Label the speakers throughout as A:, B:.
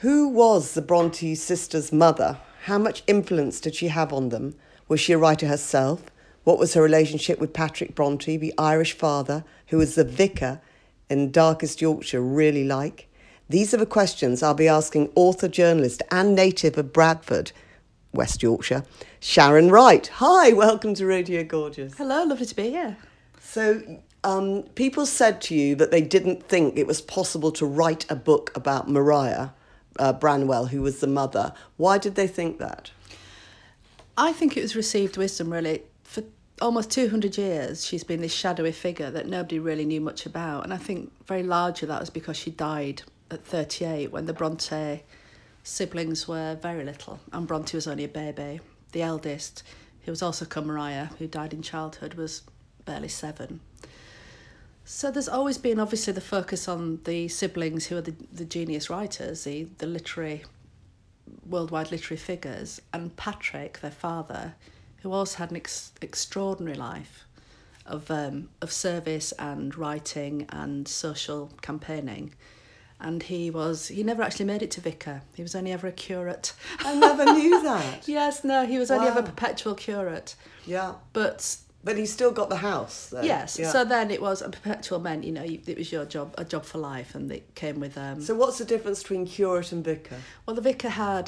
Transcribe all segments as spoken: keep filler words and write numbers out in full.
A: Who was the Bronte sisters' mother? How much influence did she have on them? Was she a writer herself? What was her relationship with Patrick Bronte, the Irish father, who was the vicar in Darkest Yorkshire, really like? These are the questions I'll be asking author, journalist and native of Bradford, West Yorkshire, Sharon Wright. Hi, welcome to Radio Gorgeous.
B: Hello, lovely to be here.
A: So, um, people said to you that they didn't think it was possible to write a book about Maria uh, Branwell, who was the mother. Why did they think that?
B: I think it was received wisdom, really. For almost two hundred years, she's been this shadowy figure that nobody really knew much about. And I think very largely that was because she died at thirty-eight when the Bronte siblings were very little. And Bronte was only a baby. The eldest, who was also called Maria, who died in childhood, was barely seven. So there's always been, obviously, the focus on the siblings who are the, the genius writers, the, the literary, worldwide literary figures, and Patrick, their father, who also had an ex- extraordinary life of um, of service and writing and social campaigning. And he was, he never actually made it to vicar. He was only ever a curate.
A: I never knew that.
B: Yes, no, he was only
A: Wow.
B: ever perpetual curate.
A: Yeah.
B: But
A: But he still got the house, though.
B: yes,
A: Yeah.
B: so then it was a perpetual meant, you know, you, it was your job, a job for life, and it came with... Um,
A: So what's the difference between curate and vicar?
B: well, the vicar had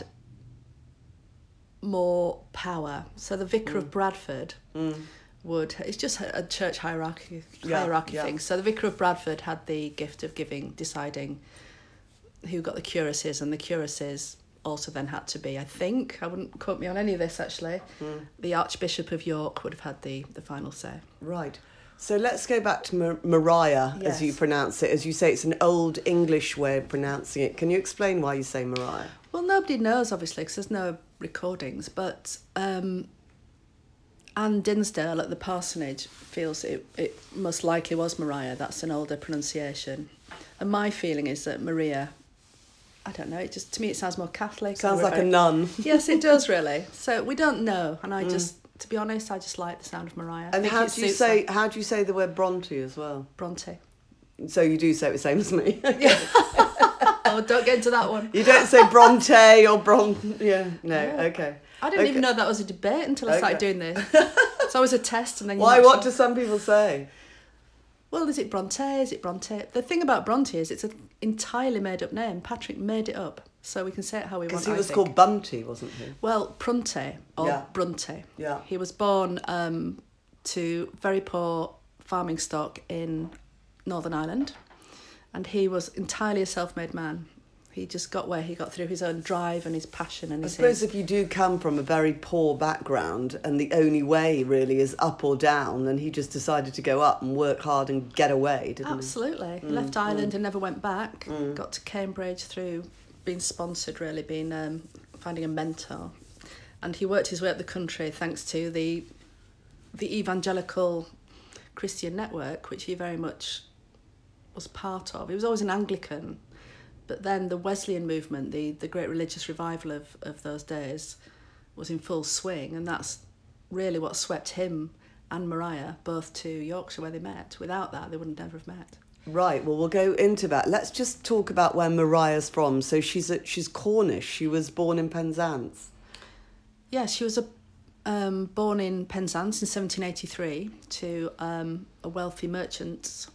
B: more power. So the vicar
A: Mm.
B: of Bradford
A: Mm.
B: would... It's just a church hierarchy,
A: Yeah,
B: hierarchy
A: yeah.
B: thing. So the vicar of Bradford had the gift of giving, deciding who got the curacies, and the curacies also then had to be, I think, I wouldn't quote me on any of this actually,
A: Mm.
B: the Archbishop of York would have had the, the final say.
A: Right. So let's go back to Mar- Mariah,
B: Yes.
A: as you pronounce it. As you say, it's an old English way of pronouncing it. Can you explain why you say Mariah?
B: Well, nobody knows, obviously, because there's no recordings, but um, Anne Dinsdale at the parsonage feels it, it most likely was Mariah. That's an older pronunciation. And my feeling is that Maria, I don't know, it just, to me it sounds more Catholic.
A: Sounds like a
B: Very-
A: nun.
B: Yes, it does, really. So we don't know, and I just, to be honest, I just like the sound of Mariah. I
A: And
B: think
A: how
B: it
A: do you
B: suits
A: say
B: her.
A: how do you say the word Bronte as well?
B: Bronte.
A: So you do say it the same as me.
B: Oh, don't get into that one.
A: You don't say Bronte or Bron. Yeah, no.
B: Yeah.
A: Okay.
B: I didn't
A: Okay.
B: even know that was a debate until I started
A: Okay.
B: doing this. It's always a test, and then you
A: Why?
B: actually-
A: What do some people say?
B: Well, is it Bronte? Is it Bronte? The thing about Bronte is it's an entirely made-up name. Patrick made it up, so we can say it how we want.
A: Because he
B: I
A: was
B: think.
A: called Bunty, wasn't he?
B: Well, Prunte or
A: Yeah.
B: Brunte.
A: Yeah.
B: He was born um, to very poor farming stock in Northern Ireland, and he was entirely a self-made man. He just got where he got through his own drive and his passion and
A: I
B: his...
A: suppose if you do come from a very poor background and the only way really is up or down, then he just decided to go up and work hard and get away, didn't
B: Absolutely.
A: Mm,
B: He left Ireland and never went back.
A: Mm.
B: Got to Cambridge through being sponsored, really, being um, finding a mentor. And he worked his way up the country thanks to the the evangelical Christian network, which he very much was part of. He was always an Anglican, but then the Wesleyan movement, the, the great religious revival of, of those days, was in full swing, and that's really what swept him and Maria both to Yorkshire, where they met. Without that, they wouldn't never have met.
A: he? Right, well, we'll go into that. Let's just talk about where Mariah's from. So she's a, she's Cornish. She was born in Penzance.
B: Yeah, she was a, um, born in Penzance in seventeen eighty-three to um, a wealthy merchant's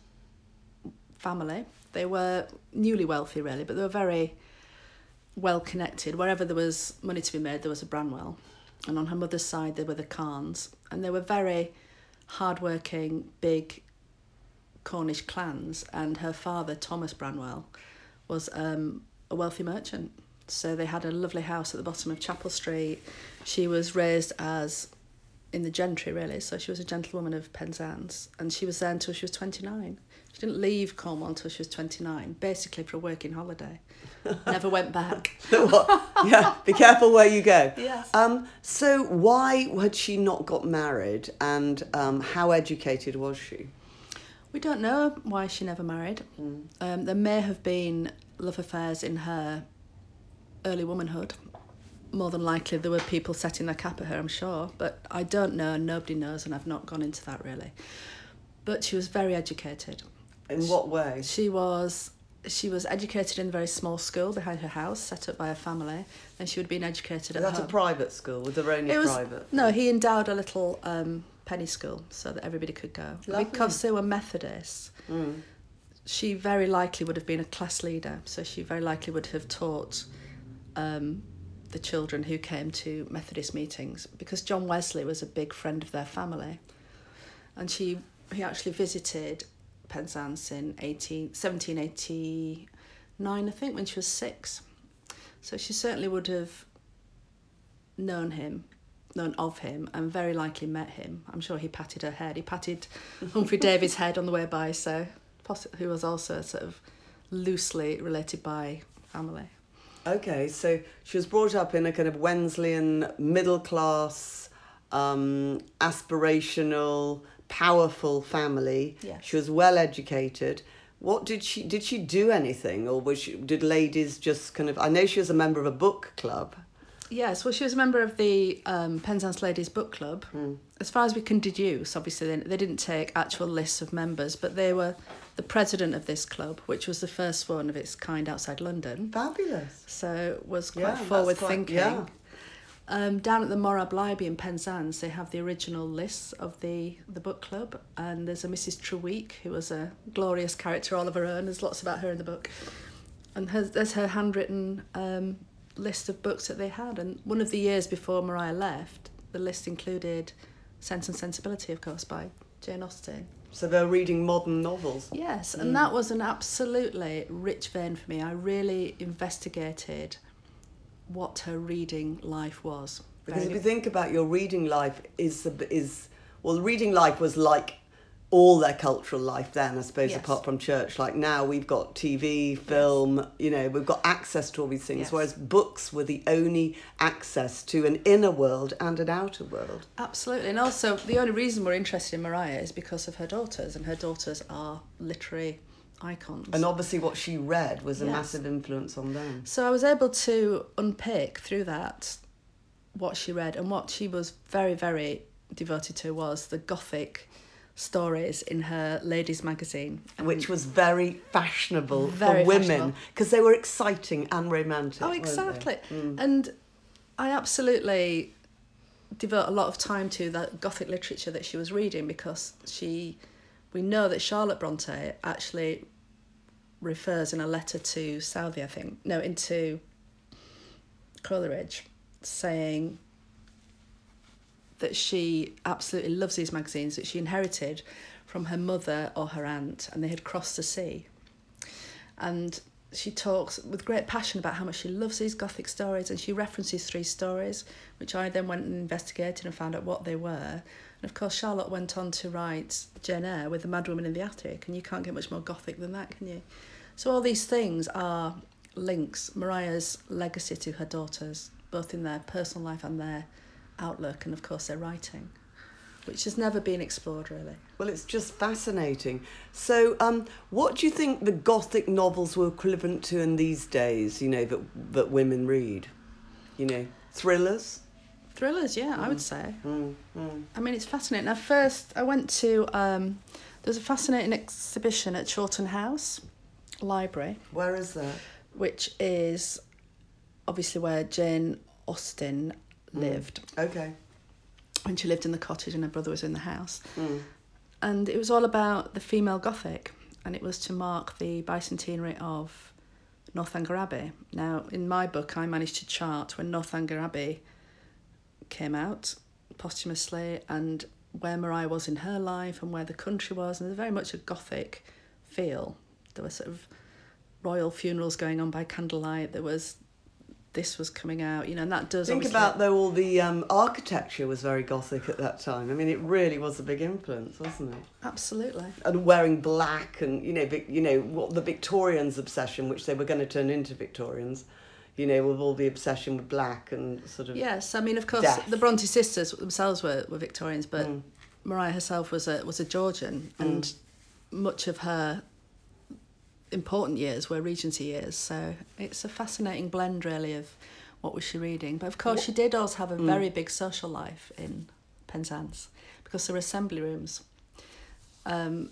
B: family. They were newly wealthy, really, but they were very well connected. Wherever there was money to be made, there was a Branwell. And on her mother's side, they were the Carns. And they were very hard-working, big Cornish clans. And her father, Thomas Branwell, was um, a wealthy merchant. So they had a lovely house at the bottom of Chapel Street. She was raised as in the gentry, really. So she was a gentlewoman of Penzance. And she was there until she was twenty-nine. She didn't leave Cornwall until she was twenty-nine, basically for a working holiday. Never went back.
A: Yeah, be careful where you go.
B: Yes.
A: Um, so why had she not got married, and um, how educated was she?
B: We don't know why she never married.
A: Mm.
B: Um, there may have been love affairs in her early womanhood. More than likely there were people setting their cap at her, I'm sure. But I don't know, and nobody knows, and I've not gone into that really. But she was very educated.
A: In what way?
B: She was she was educated in a very small school behind her house, set up by her family, and she would have been educated at
A: That's
B: home.
A: a private school, with their only
B: It was,
A: private?
B: No, he endowed a little um, penny school so that everybody could go.
A: Lovely.
B: Because they were Methodists,
A: Mm.
B: she very likely would have been a class leader, so she very likely would have taught um, the children who came to Methodist meetings, because John Wesley was a big friend of their family, and she he actually visited Penzance in eighteen, seventeen eighty-nine, I think, when she was six. So she certainly would have known him, known of him, and very likely met him. I'm sure he patted her head. He patted Humphrey Davy's head on the way by, so who was also sort of loosely related by family.
A: Okay, so she was brought up in a kind of Wesleyan, middle-class, um, aspirational, powerful family.
B: Yes.
A: She was well-educated. What did she, did she do anything, or was she, did ladies just kind of, I know she was a member of a book club.
B: Yes, well, she was a member of the um, Penzance Ladies Book Club.
A: Mm.
B: As far as we can deduce, obviously, they, they didn't take actual lists of members, but they were the president of this club, which was the first one of its kind outside London.
A: Fabulous.
B: So was quite
A: Yeah, that's
B: forward
A: quite-
B: thinking.
A: yeah.
B: Um, down at the Morab Library in Penzance, they have the original lists of the, the book club, and there's a Missus Treweek, who was a glorious character all of her own. There's lots about her in the book. And her, there's her handwritten um, list of books that they had. And one of the years before Maria left, the list included Sense and Sensibility, of course, by Jane Austen.
A: So they were reading modern novels.
B: Yes, and that was an absolutely rich vein for me. I really investigated what her reading life was.
A: Because
B: Very-
A: if you think about your reading life is, is well, reading life was like all their cultural life then, I suppose,
B: Yes.
A: apart from church. Like now we've got T V, film, you know, we've got access to all these things,
B: Yes.
A: whereas books were the only access to an inner world and an outer world.
B: Absolutely, and also the only reason we're interested in Maria is because of her daughters, and her daughters are literary icons.
A: And obviously what she read was a
B: Yes.
A: massive influence on them.
B: So I was able to unpick through that what she read, and what she was very, very devoted to was the Gothic stories in her ladies' magazine. And
A: Which was very fashionable
B: Very
A: for women,
B: fashionable.
A: because they were exciting and romantic.
B: Oh,
A: weren't they?
B: exactly.
A: Mm.
B: And I absolutely devote a lot of time to that Gothic literature that she was reading, because she, we know that Charlotte Bronte actually refers in a letter to Southey, I think, no, into Coleridge, saying that she absolutely loves these magazines that she inherited from her mother or her aunt, and they had crossed the sea. And she talks with great passion about how much she loves these Gothic stories, and she references three stories, which I then went and investigated and found out what they were. And of course, Charlotte went on to write Jane Eyre with the Mad Woman in the Attic, and you can't get much more Gothic than that, can you? So all these things are links, Maria's legacy to her daughters, both in their personal life and their outlook, and of course their writing, which has never been explored really.
A: Well, it's just fascinating. So, um, what do you think the Gothic novels were equivalent to in these days, you know, that that women read? You know, thrillers?
B: Thrillers, yeah, I would say.
A: Mm, mm.
B: I mean, it's fascinating. At first, I went to, um, there's a fascinating exhibition at Chawton House Library,
A: Where is that?
B: which is obviously where Jane Austen lived
A: Okay.
B: when she lived in the cottage and her brother was in the house.
A: Mm.
B: And it was all about the female Gothic, and it was to mark the bicentenary of Northanger Abbey. Now, in my book, I managed to chart when Northanger Abbey came out posthumously, and where Maria was in her life and where the country was, and there's very much a Gothic feel. There were sort of royal funerals going on by candlelight. There was, this was coming out, you know, and that does
A: Think
B: obviously...
A: about, though, all the um, architecture was very Gothic at that time. I mean, it really was a big influence, wasn't it?
B: Absolutely.
A: And wearing black, and you know, Vic, you know, what the Victorians' obsession, which they were going to turn into Victorians, you know, with all the obsession with black and sort of.
B: Yes, I mean, of course,
A: death.
B: the Bronte sisters themselves were, were Victorians, but
A: Mm.
B: Maria herself was a was a Georgian, and
A: Mm.
B: much of her important years were Regency years. So it's a fascinating blend, really, of what was she reading. But of course,
A: What-
B: she did also have a
A: Mm.
B: very big social life in Penzance, because there were assembly rooms. Um,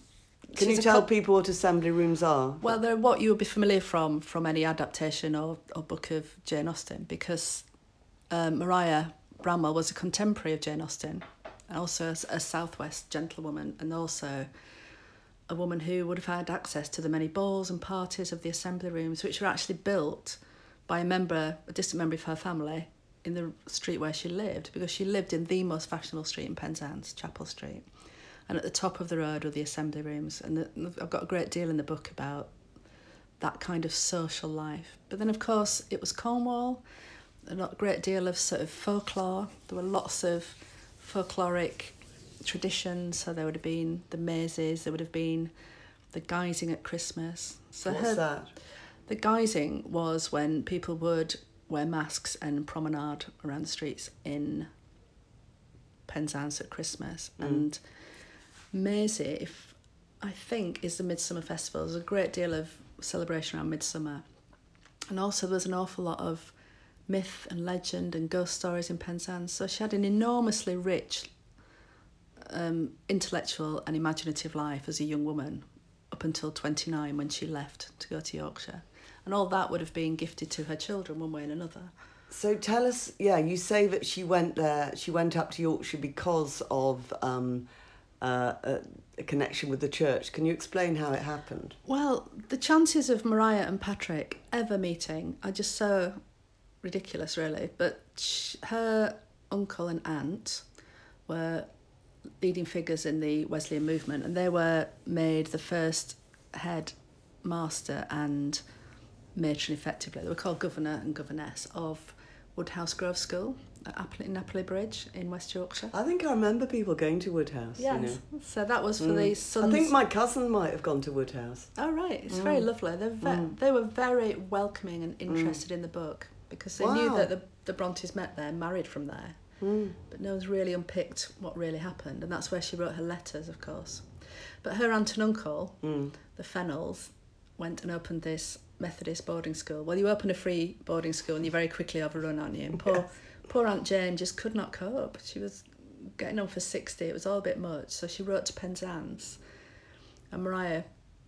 A: Can
B: she's
A: you
B: a
A: tell
B: co-
A: people what assembly rooms are?
B: Well, they're what you would be familiar from from any adaptation or, or book of Jane Austen, because um, Maria Bramwell was a contemporary of Jane Austen, and also a, a Southwest gentlewoman, and also a woman who would have had access to the many balls and parties of the assembly rooms, which were actually built by a member, a distant member of her family, in the street where she lived, because she lived in the most fashionable street in Penzance, Chapel Street. And at the top of the road were the assembly rooms. And the, I've got a great deal in the book about that kind of social life. But then, of course, it was Cornwall, a great deal of sort of folklore. There were lots of folkloric traditions. So there would have been the mazes, there would have been the guising at Christmas. So
A: What's
B: her,
A: that?
B: The guising was when people would wear masks and promenade around the streets in Penzance at Christmas. Mm. And Maisie, if I think, is the Midsummer Festival. There's a great deal of celebration around Midsummer. And also there's an awful lot of myth and legend and ghost stories in Penzance. So she had an enormously rich um, intellectual and imaginative life as a young woman up until twenty-nine, when she left to go to Yorkshire. And all that would have been gifted to her children one way and another.
A: So tell us, yeah, you say that she went there, she went up to Yorkshire because of um, uh, a, a connection with the church. Can you explain how it happened?
B: Well, the chances of Maria and Patrick ever meeting are just so ridiculous, really. But she, her uncle and aunt were leading figures in the Wesleyan movement, and they were made the first head master and matron, effectively. They were called governor and governess of Woodhouse Grove School at Appley, in Appley Bridge in West Yorkshire.
A: I think I remember people going to Woodhouse.
B: Yes,
A: you know.
B: So that was for mm. the sons.
A: I think my cousin might have gone to Woodhouse.
B: Oh, right. It's
A: mm.
B: very lovely. They're ve-
A: mm.
B: They were very welcoming and interested mm. in the book, because they wow. knew that the, the Brontes met there, married from there. Mm. But no one's really unpicked what really happened, and that's where she wrote her letters, of course. But her aunt and uncle, mm. the Fennells, went and opened this Methodist boarding school. Well, you open a free boarding school and you're very quickly overrun, aren't you? And poor, yes. poor Aunt Jane just could not cope. She was getting on for sixty. It was all a bit much. So she wrote to Penzance. And Maria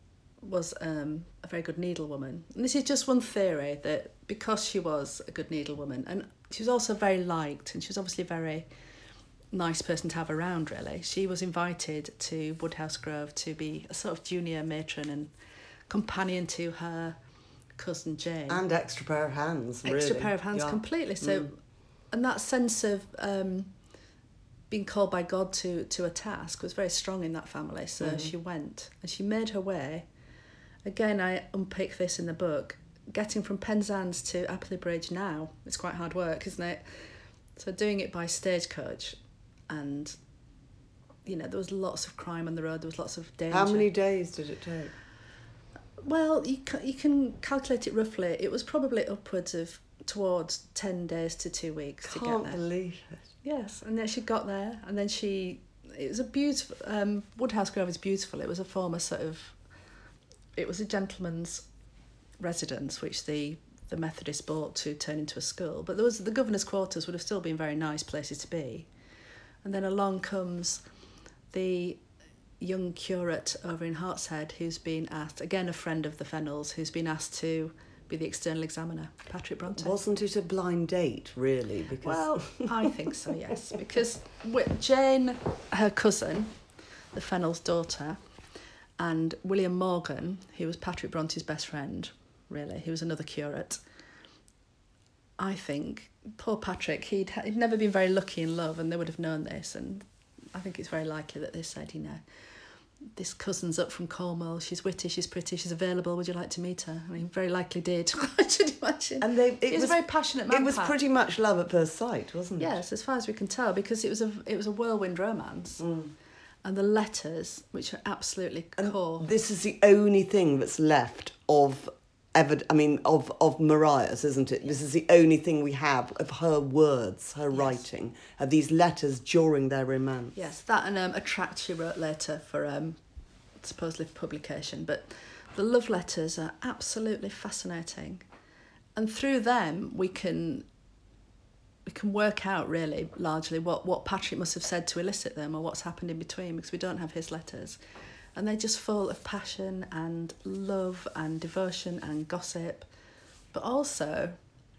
B: was um, a very good needlewoman. And this is just one theory, that because she was a good needlewoman, and she was also very liked, and she was obviously a very nice person to have around, really. She was invited to Woodhouse Grove to be a sort of junior matron and companion to her cousin Jane.
A: And extra pair of hands, really.
B: Extra pair of hands, yeah. completely. So, mm. and that sense of um, being called by God to, to a task was very strong in that family. So mm-hmm. she went, and she made her way. Again, I unpick this in the book. Getting from Penzance to Appley Bridge now, it's quite hard work, isn't it? So doing it by stagecoach, and, you know, there was lots of crime on the road, there was lots of danger.
A: How many days did it take?
B: Well, you can, you can calculate it roughly. It was probably upwards of towards ten days to two weeks
A: Can't
B: to get there.
A: Can't believe it.
B: Yes, and then she got there, and then she... It was a beautiful... Um, Woodhouse Grove is beautiful. It was a former sort of... It was a gentleman's residence, which the, the Methodists bought to turn into a school. But there was the governor's quarters would have still been very nice places to be. And then along comes the young curate over in Hartshead, who's been asked, again a friend of the Fennells, who's been asked to be the external examiner, Patrick Bronte.
A: Wasn't it a blind date, really? Because
B: Well, I think so, yes. Because Jane, her cousin, the Fennell's daughter, and William Morgan, who was Patrick Bronte's best friend, really, he was another curate. I think, poor Patrick, he'd, he'd never been very lucky in love, and they would have known this, and I think it's very likely that they said, you know, this cousin's up from Cornwall, she's witty, she's pretty, she's available, would you like to meet her? I mean, very likely did, I should imagine.
A: And they, it
B: he was,
A: was
B: a very passionate man.
A: It was
B: Pat.
A: pretty much love at first sight, wasn't it?
B: Yes, as far as we can tell, because it was a, it was a whirlwind romance.
A: Mm.
B: And the letters, which are absolutely
A: and
B: core.
A: This is the only thing that's left of... Ever, I mean, of, of Mariah's, isn't it? Yes. This is the only thing we have of her words, her yes. writing, of these letters during their romance.
B: Yes, that and um, a tract she wrote later for um, supposedly for publication. But the love letters are absolutely fascinating, and through them we can we can work out really largely what, what Patrick must have said to elicit them, or what's happened in between, because we don't have his letters. And they're just full of passion and love and devotion and gossip, but also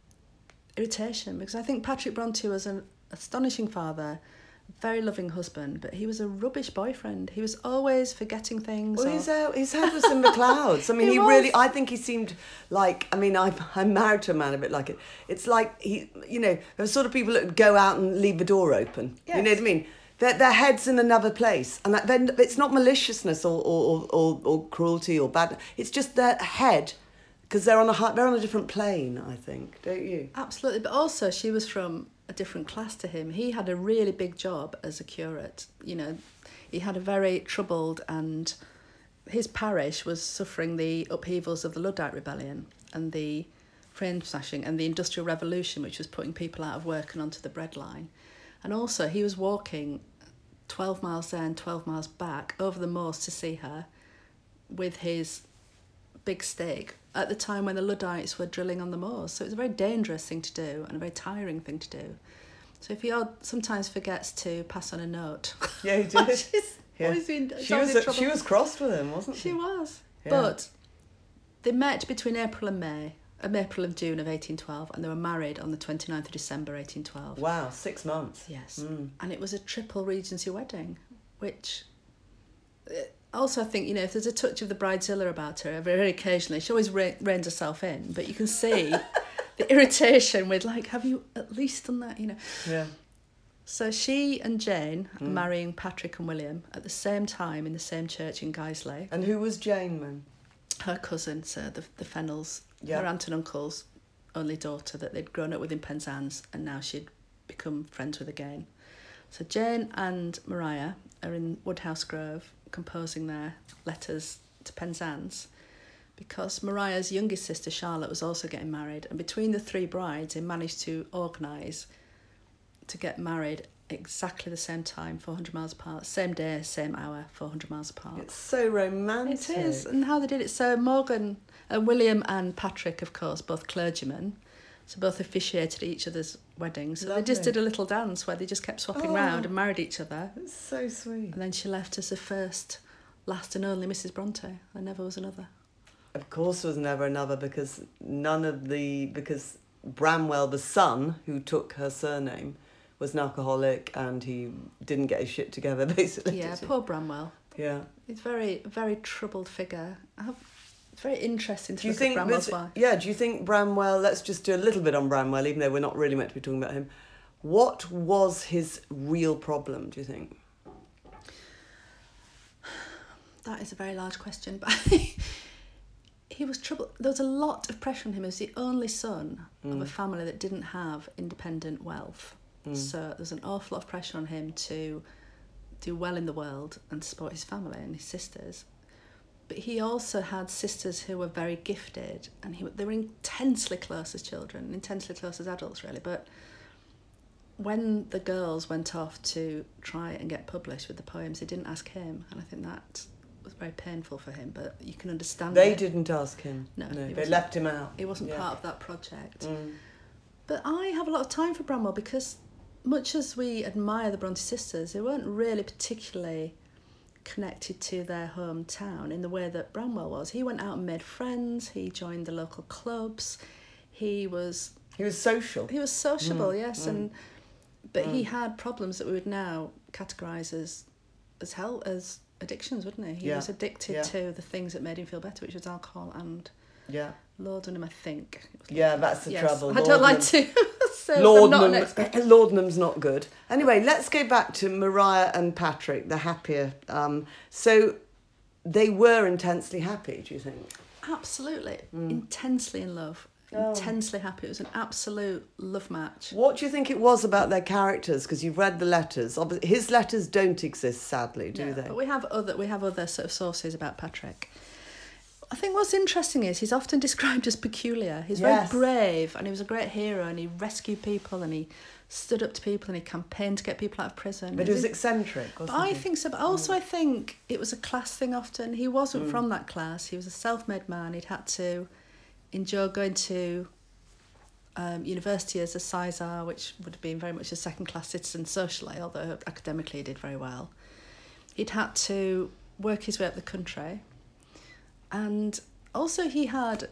B: irritation, because I think Patrick Bronte was an astonishing father, very loving husband, but he was a rubbish boyfriend. He was always forgetting things.
A: Well,
B: or...
A: his, uh, his head was in the clouds. I mean,
B: He
A: he,
B: was.
A: really, I think he seemed like, I mean, I'm, I'm married to a man a bit like it. It's like, he, you know, there are sort of people that would go out and leave the door open.
B: Yes.
A: You know what I mean? Their, their head's in another place. And that, then it's not maliciousness or, or, or, or cruelty or bad. It's just their head, because they're on a hi- they're on a different plane, I think, don't you?
B: Absolutely, but also she was from a different class to him. He had a really big job as a curate. You know, he had a very troubled, and his parish was suffering the upheavals of the Luddite Rebellion and the frame smashing and the Industrial Revolution, which was putting people out of work and onto the breadline. And also he was walking twelve miles there and twelve miles back over the moors to see her with his big stick at the time when the Luddites were drilling on the moors. So it was a very dangerous thing to do and a very tiring thing to do. So if he odd, sometimes forgets to pass on a note.
A: Yeah, he did.
B: She's
A: Yeah.
B: always been,
A: She
B: always
A: was,
B: in trouble.
A: she was crossed with him, wasn't she?
B: She was.
A: Yeah.
B: But they met between April and May, um, April and June of eighteen twelve, and they were married on the twenty-ninth of December eighteen twelve.
A: Wow, six months.
B: Yes.
A: Mm.
B: And it was a triple Regency wedding, which... uh, Also, I think, you know, if there's a touch of the bridezilla about her, very occasionally, she always re- reins herself in, but you can see the irritation with, like, have you at least done that, you know?
A: Yeah.
B: So she and Jane are
A: Mm.
B: marrying Patrick and William at the same time in the same church in Guiseley.
A: And who was Jane then?
B: Her cousin, so the, the Fennels,
A: Yeah.
B: her aunt and uncle's only daughter that they'd grown up with in Penzance, and now she'd become friends with again. So Jane and Mariah are in Woodhouse Grove composing their letters to Penzance, because Mariah's youngest sister Charlotte was also getting married, and between the three brides they managed to organise to get married exactly the same time, four hundred miles apart, same day, same hour, four hundred miles apart.
A: It's so romantic.
B: It is, and how they did it. So Morgan, uh, William and Patrick, of course, both clergymen, so both officiated each other's weddings. So
A: Lovely.
B: they just did a little dance where they just kept swapping
A: Oh.
B: round and married each other.
A: It's so sweet.
B: And then she left as the first, last and only Missus Bronte. There never was another.
A: Of course there was never another, because none of the... Because Bramwell, the son, who took her surname, was an alcoholic, and he didn't get his shit together, basically.
B: Yeah,
A: did he?
B: poor Bramwell.
A: Yeah.
B: He's very, very troubled figure. I have, it's very interesting to
A: Do you
B: look
A: think...
B: at Bramwell's
A: was-
B: wife.
A: yeah, do you think Bramwell... Let's just do a little bit on Bramwell, even though we're not really meant to be talking about him. What was his real problem, do you think?
B: That is a very large question, but he was troubled. There was a lot of pressure on him as the only son of a family that didn't have independent wealth.
A: Mm.
B: So there was an awful lot of pressure on him to do well in the world and support his family and his sisters. But he also had sisters who were very gifted, and he, they were intensely close as children, intensely close as adults, really. But when the girls went off to try and get published with the poems, they didn't ask him, and I think that was very painful for him, but you can understand
A: They
B: it.
A: didn't ask him.
B: No, he
A: they
B: wasn't-
A: left him out.
B: He wasn't
A: Yeah.
B: part of that project.
A: Mm.
B: But I have a lot of time for Bramwell, because much as we admire the Bronte sisters, they weren't really particularly connected to their hometown in the way that Bramwell was. He went out and made friends, he joined the local clubs, he was
A: He was social.
B: he was sociable,
A: Mm,
B: yes,
A: mm,
B: and but he
A: mm.
B: had problems that we would now categorise as as hell as addictions, wouldn't he? He
A: Yeah,
B: was addicted
A: yeah.
B: to the things that made him feel better, which was alcohol and
A: Yeah.
B: laudanum, I think. It was
A: Yeah, that's the
B: yes.
A: trouble.
B: I don't like to say I'm not an
A: Laudanum,
B: expert.
A: laudanum's not good. Anyway, let's go back to Mariah and Patrick, the happier. Um, so they were intensely happy, do you think?
B: Absolutely.
A: Mm.
B: Intensely in love.
A: Oh.
B: Intensely happy. It was an absolute love match.
A: What do you think it was about their characters? Because you've read the letters. Obvi- His letters don't exist, sadly, do
B: No,
A: they?
B: But we have other we have other sort of sources about Patrick. I think what's interesting is he's often described as peculiar. He's
A: Yes.
B: very brave, and he was a great hero, and he rescued people, and he stood up to people, and he campaigned to get people out of prison.
A: But he was
B: He's-
A: eccentric,
B: But
A: wasn't
B: I
A: he?
B: think so. But also, I think it was a class thing often. He wasn't
A: Mm.
B: from that class. He was a self-made man. He'd had to endure going to um, university as a Sizar, which would have been very much a second-class citizen socially, although academically he did very well. He'd had to work his way up the country. And also he had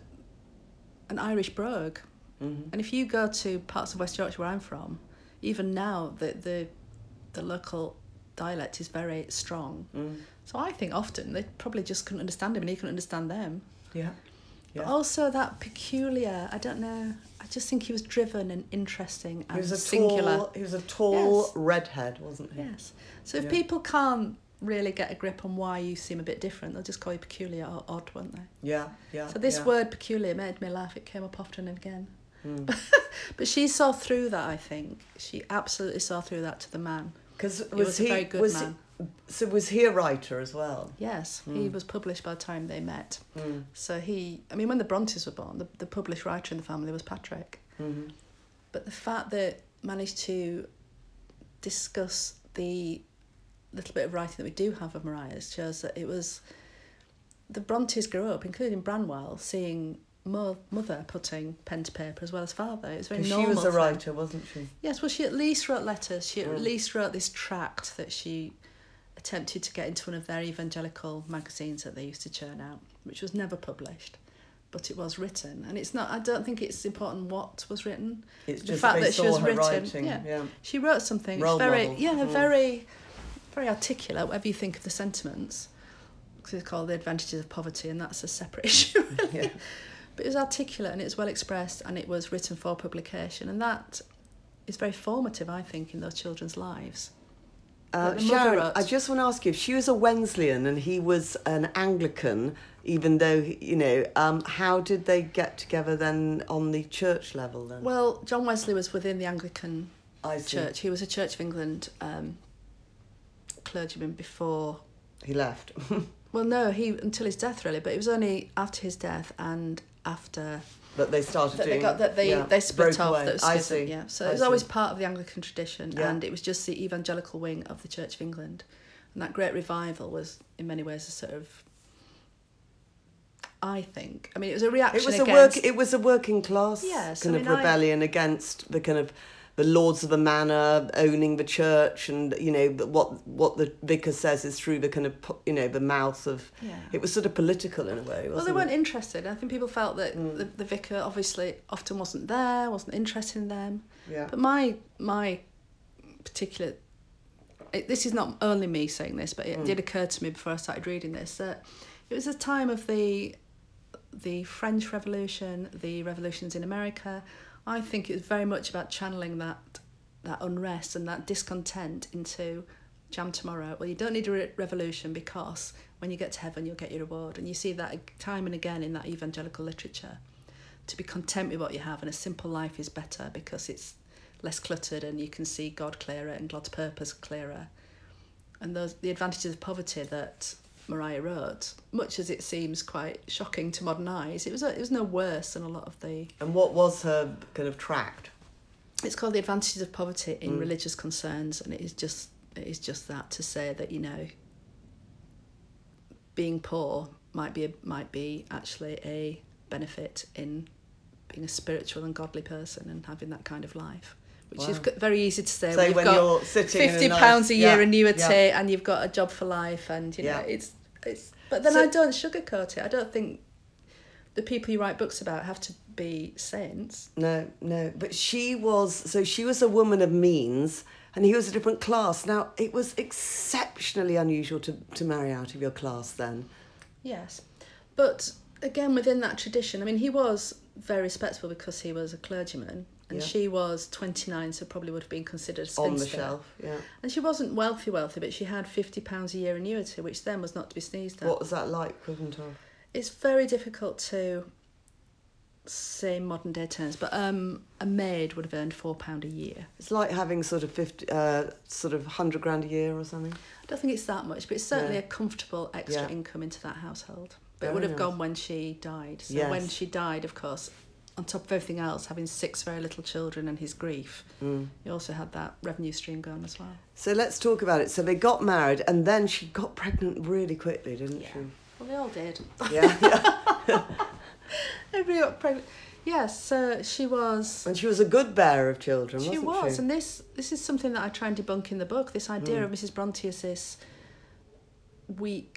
B: an Irish brogue. Mm-hmm. And if you go to parts of West Yorkshire where I'm from, even now the the, the local dialect is very strong. Mm. So I think often they probably just couldn't understand him and he couldn't understand them.
A: Yeah. Yeah.
B: But also that peculiar, I don't know, I just think he was driven and interesting and
A: he was a
B: singular.
A: Tall, he was a tall
B: yes.
A: redhead, wasn't he?
B: Yes. So if
A: yeah.
B: people can't really get a grip on why you seem a bit different, they'll just call you peculiar or odd, won't they?
A: Yeah, yeah.
B: So this
A: yeah.
B: word peculiar made me laugh. It came up often and again.
A: Mm.
B: But she saw through that, I think. She absolutely saw through that to the man.
A: Because
B: he
A: was,
B: was
A: he,
B: a very good
A: was
B: man.
A: He, so was he a writer as well?
B: Yes, mm. he was published by the time they met.
A: Mm.
B: So he, I mean, when the Brontes were born, the, the published writer in the family was Patrick.
A: Mm-hmm.
B: But the fact that managed to discuss the little bit of writing that we do have of Mariah's shows that it was, the Brontes grew up, including Branwell, seeing Mo- mother putting pen to paper as well as father. It was very normal.
A: She was a
B: thing.
A: writer, wasn't she?
B: Yes, well, she at least wrote letters. She
A: mm.
B: at least wrote this tract that she attempted to get into one of their evangelical magazines that they used to churn out, which was never published, but it was written. And it's not, I don't think it's important what was written.
A: It's
B: the
A: just
B: fact
A: that,
B: that she was written.
A: Writing,
B: yeah.
A: yeah,
B: she wrote something.
A: Role
B: it's very,
A: model.
B: yeah,
A: mm.
B: very, very articulate. Whatever you think of the sentiments, because it's called The Advantages of Poverty, and that's a separate issue. Really. Yeah. But it was articulate and it was well expressed and it was written for publication, and that is very formative, I think, in those children's lives.
A: Uh, Sharon, wrote, I just want to ask you, if she was a Wesleyan and he was an Anglican, even though, you know, um, how did they get together then on the church level then?
B: Well, John Wesley was within the Anglican
A: I see.
B: Church. He was a Church of England um, clergyman before...
A: He left.
B: Well, no, he until his death, really, but it was only after his death and after...
A: That they started
B: that
A: doing...
B: They got, that they,
A: yeah,
B: they split off.
A: away.
B: That was
A: I
B: schism,
A: see.
B: yeah. So
A: I
B: it was
A: see.
B: always part of the Anglican tradition,
A: yeah.
B: and it was just the evangelical wing of the Church of England. And that great revival was, in many ways, a sort of... I think... I mean, it was a reaction
A: it was
B: against...
A: A work, it was a working class
B: yes,
A: kind
B: I
A: of
B: mean,
A: rebellion
B: I,
A: against the kind of... the lords of the manor owning the church, and you know what what the vicar says is through the kind of, you know, the mouth of
B: yeah.
A: It was sort of political in a way, wasn't
B: well they weren't
A: it?
B: interested. I think people felt that mm. the, the vicar obviously often wasn't there, wasn't interested in them.
A: Yeah.
B: But my my particular it, this is not only me saying this, but it mm. did occur to me before I started reading this that it was a time of the the French Revolution, the revolutions in America. I think it was very much about channeling that that unrest and that discontent into jam tomorrow. Well, you don't need a re- revolution because when you get to heaven, you'll get your reward. And you see that time and again in that evangelical literature. To be content with what you have, and a simple life is better because it's less cluttered and you can see God clearer and God's purpose clearer. And those the advantages of poverty that Mariah wrote, much as it seems quite shocking to modern eyes, it was a, it was no worse than a lot of the...
A: And what was her kind of tract?
B: It's called The Advantages of Poverty in
A: mm.
B: Religious Concerns, and it is just it is just that, to say that, you know, being poor might be a, might be actually a benefit in being a spiritual and godly person and having that kind of life. Which wow. is very easy to say,
A: say
B: when you've
A: when
B: got
A: you're sitting
B: fifty
A: in a
B: pounds
A: nice,
B: a year
A: yeah,
B: annuity
A: yeah.
B: and you've got a job for life, and you know
A: yeah.
B: it's it's. But then
A: so,
B: I don't sugarcoat it. I don't think the people you write books about have to be saints.
A: No, no. But she was so she was a woman of means, and he was a different class. Now it was exceptionally unusual to to marry out of your class then.
B: Yes, but again within that tradition, I mean, he was very respectable because he was a clergyman. And yeah. she was twenty-nine, so probably would have been considered a spinster.
A: On the shelf, yeah.
B: And she wasn't wealthy, wealthy, but she had fifty pounds a year annuity, which then was not to be sneezed at.
A: What was that like, equivalent of?
B: It's very difficult to say in modern day terms, but um, a maid would have earned four pounds a year.
A: It's like having sort of fifty, uh, sort of one hundred grand a year or something?
B: I don't think it's that much, but it's certainly
A: yeah.
B: a comfortable extra
A: yeah.
B: income into that household. But
A: Very
B: it would have
A: nice.
B: gone when she died. So
A: yes.
B: when she died, of course, on top of everything else, having six very little children and his grief, mm. he also had that revenue stream going as well.
A: So let's talk about it. So they got married, and then she got pregnant really quickly, didn't
B: yeah.
A: she?
B: Well, they all did.
A: Yeah, yeah.
B: Everybody got pregnant. Yes, so she was...
A: And she was a good bearer of children,
B: she
A: wasn't
B: was,
A: she?
B: She was, and this this is something that I try and debunk in the book, this idea mm. of Missus Bronte as this weak,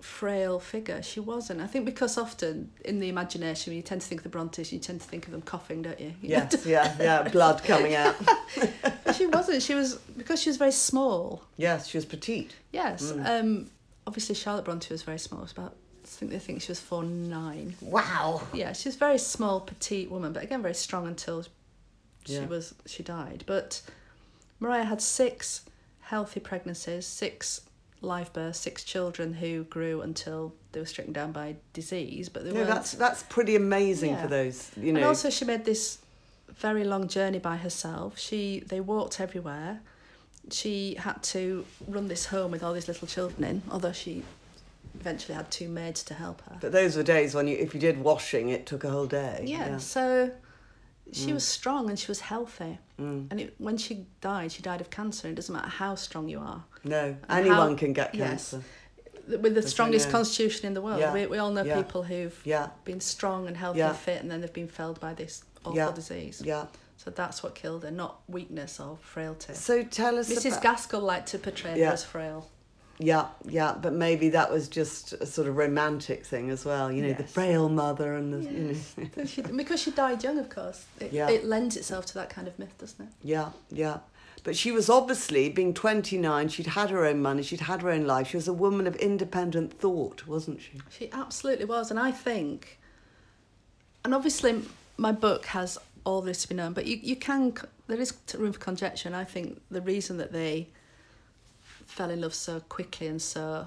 B: frail figure. She wasn't. I think because often in the imagination, when you tend to think of the Brontes, you tend to think of them coughing, don't you? you
A: yes, yeah, yeah, blood coming out.
B: But she wasn't. She was, because she was very small.
A: Yes, she was petite.
B: Yes.
A: Mm.
B: Um, obviously, Charlotte Bronte was very small. It was about, I think they think she was four nine.
A: Wow.
B: Yeah, she was a very small, petite woman, but again, very strong until she
A: Yeah.
B: was she died. But Maria had six healthy pregnancies, six live births, six children who grew until they were stricken down by disease. But they
A: No,
B: weren't.
A: that's that's pretty amazing
B: Yeah.
A: for those, you know.
B: And also, she made this very long journey by herself. She they walked everywhere. She had to run this home with all these little children in, although she eventually had two maids to help her.
A: But those were days when you, if you did washing, it took a whole day.
B: Yeah,
A: Yeah.
B: so she
A: Mm.
B: was strong and she was healthy.
A: Mm.
B: And it, when she died, she died of cancer. It doesn't matter how strong you are.
A: No,
B: And
A: anyone
B: how-
A: can get
B: yes.
A: cancer.
B: With the
A: Yes, I
B: strongest
A: know.
B: constitution in the world.
A: Yeah.
B: We, we all know
A: Yeah.
B: people who've
A: Yeah,
B: been strong and healthy
A: Yeah.
B: and fit, and then they've been felled by this awful
A: Yeah.
B: disease.
A: yeah.
B: So that's what killed her, not weakness or frailty.
A: So tell us
B: Missus
A: about...
B: Gaskell liked to portray
A: Yeah.
B: her as frail.
A: Yeah, yeah, but maybe that was just a sort of romantic thing as well, you know, the
B: Yes.
A: frail mother and the, you know...
B: So she, because she died young, of course. It,
A: Yeah.
B: it lends itself to that kind of myth, doesn't it?
A: Yeah, yeah. But she was obviously, being twenty-nine, she'd had her own money, she'd had her own life. She was a woman of independent thought, wasn't she?
B: She absolutely was. And I think, and obviously my book has all this to be known, but you, you can, there is room for conjecture. And I think the reason that they fell in love so quickly and so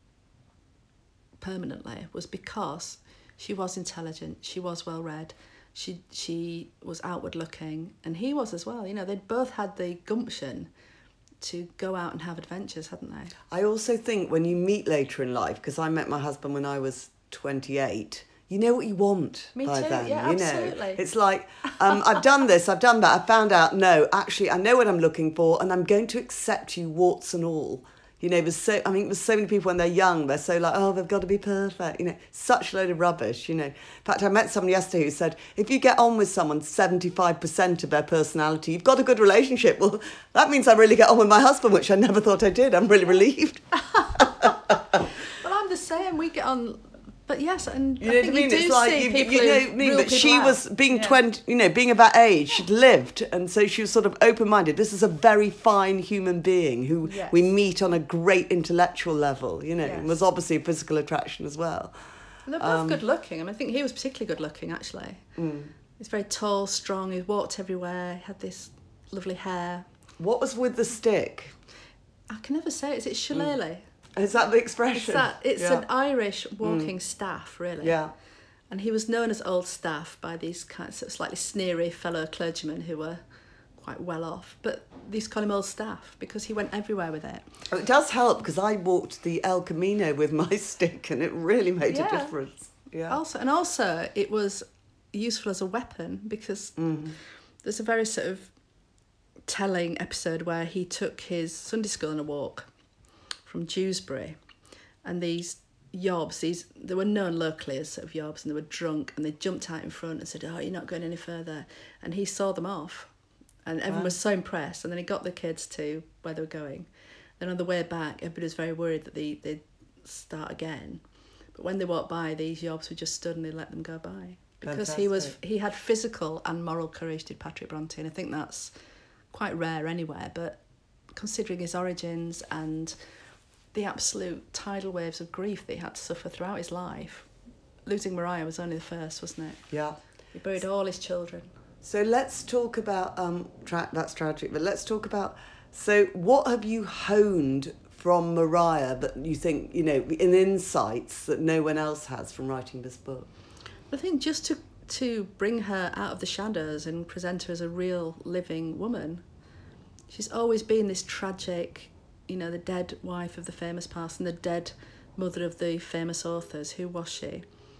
B: permanently was because she was intelligent, she was well read, she she was outward looking, and he was as well. You know, they'd both had the gumption to go out and have adventures, hadn't they?
A: I also think when you meet later in life, because I met my husband when I was twenty-eight, you know what you want
B: Me
A: by
B: too,
A: then.
B: yeah,
A: you
B: absolutely.
A: know, it's like um, I've done this, I've done that. I found out no, actually, I know what I'm looking for, and I'm going to accept you, warts and all. You know, there's so I mean, there's so many people when they're young, they're so like, oh, they've got to be perfect. You know, such a load of rubbish. You know, in fact, I met someone yesterday who said, if you get on with someone seventy-five percent of their personality, you've got a good relationship. Well, that means I really get on with my husband, which I never thought I did. I'm really relieved.
B: Well, I'm the same. We get on, but yes, and
A: You
B: I
A: know
B: think
A: what I mean?
B: you do
A: It's like
B: see
A: you,
B: people
A: you know
B: who
A: what I mean.
B: rule
A: But she
B: people
A: was
B: out.
A: being
B: Yeah.
A: twenty, you know, being of that age. She'd lived, and so she was sort of open-minded. This is a very fine human being who
B: Yes.
A: we meet on a great intellectual level. You know,
B: Yes.
A: and was obviously a physical attraction as well.
B: And they're both
A: Um,
B: good looking. I mean, I think he was particularly good looking, actually.
A: Mm.
B: He's very tall, strong. He walked everywhere. He had this lovely hair.
A: What was with the stick?
B: I can never say it. Is it shillelagh?
A: Is that the
B: It's
A: expression?
B: that. It's
A: yeah.
B: an Irish walking staff, really.
A: Yeah.
B: And he was known as Old Staff by these kind of, sort of slightly sneery fellow clergymen who were quite well off. But they used to call him Old Staff because he went everywhere with it.
A: Oh, it does help because I walked the El Camino with my stick, and it really made
B: Yeah.
A: a difference. Yeah.
B: Also, and also, it was useful as a weapon because
A: Mm.
B: there's a very sort of telling episode where he took his Sunday school on a walk from Dewsbury, and these yobs, these they were known locally as sort of yobs, and they were drunk, and they jumped out in front and said, "Oh, you're not going any further," and he saw them off, and everyone
A: Wow.
B: was so impressed. And then he got the kids to where they were going. Then on the way back, everybody was very worried that they they'd start again, but when they walked by, these yobs were just stood and they let them go by because he was
A: Fantastic.
B: he had physical and moral courage, did Patrick Bronte, and I think that's quite rare anywhere, but considering his origins and the absolute tidal waves of grief that he had to suffer throughout his life, losing Maria was only the first, wasn't it?
A: Yeah.
B: He buried all his children.
A: So let's talk about um. Tra- that's tragic, but let's talk about. So what have you honed from Maria that you think you know in insights that no one else has from writing this book?
B: I think just to to bring her out of the shadows and present her as a real living woman. She's always been this tragic, you know, the dead wife of the famous parson, the dead mother of the famous authors. Who was she?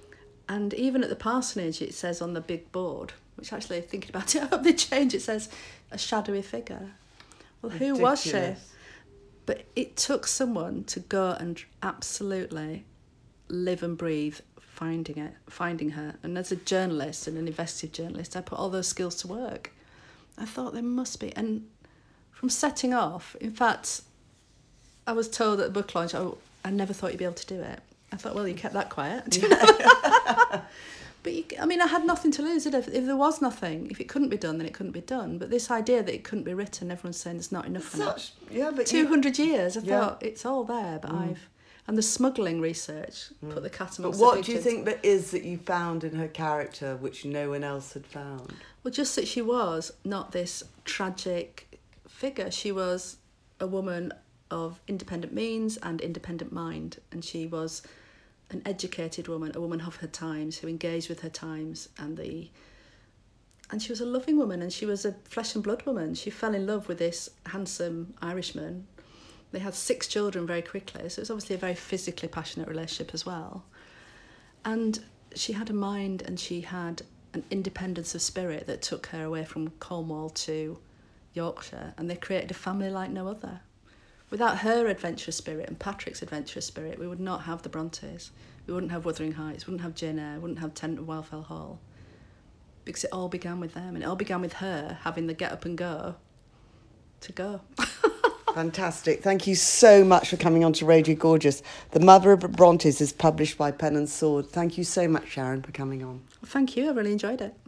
B: And even at the parsonage, it says on the big board, which actually, thinking about it, I hope they change, it says a shadowy figure. Well, who was she?
A: Ridiculous.
B: But it took someone to go and absolutely live and breathe finding it, finding her. And as a journalist and an investigative journalist, I put all those skills to work. I thought there must be. And from setting off, in fact, I was told at the book launch, oh, I never thought you'd be able to do it. I thought, well, you kept that quiet. But, you, I mean, I had nothing to lose. If, if there was nothing, if it couldn't be done, then it couldn't be done. But this idea that it couldn't be written, everyone's saying there's not enough on it.
A: Yeah, but
B: two hundred you, years, I
A: yeah.
B: thought, it's all there, but mm. I've... And the smuggling research mm. put the cat amongst
A: the pigeons. But what
B: the
A: do you think there is that you found in her character which no one else had found?
B: Well, just that she was not this tragic figure. She was a woman of independent means and independent mind. And she was an educated woman, a woman of her times, who engaged with her times. And the and she was a loving woman, and she was a flesh and blood woman. She fell in love with this handsome Irishman. They had six children very quickly, so it was obviously a very physically passionate relationship as well. And she had a mind, and she had an independence of spirit that took her away from Cornwall to Yorkshire, and they created a family like no other. Without her adventurous spirit and Patrick's adventurous spirit, we would not have the Brontes. We wouldn't have Wuthering Heights, we wouldn't have Jane Eyre, we wouldn't have Tenant of Wildfell Hall. Because it all began with them, and it all began with her having the get up and go to go.
A: Fantastic. Thank you so much for coming on to Radio Gorgeous. The Mother of Brontes is published by Pen and Sword. Thank you so much, Sharon, for coming on.
B: Well, thank you. I really enjoyed it.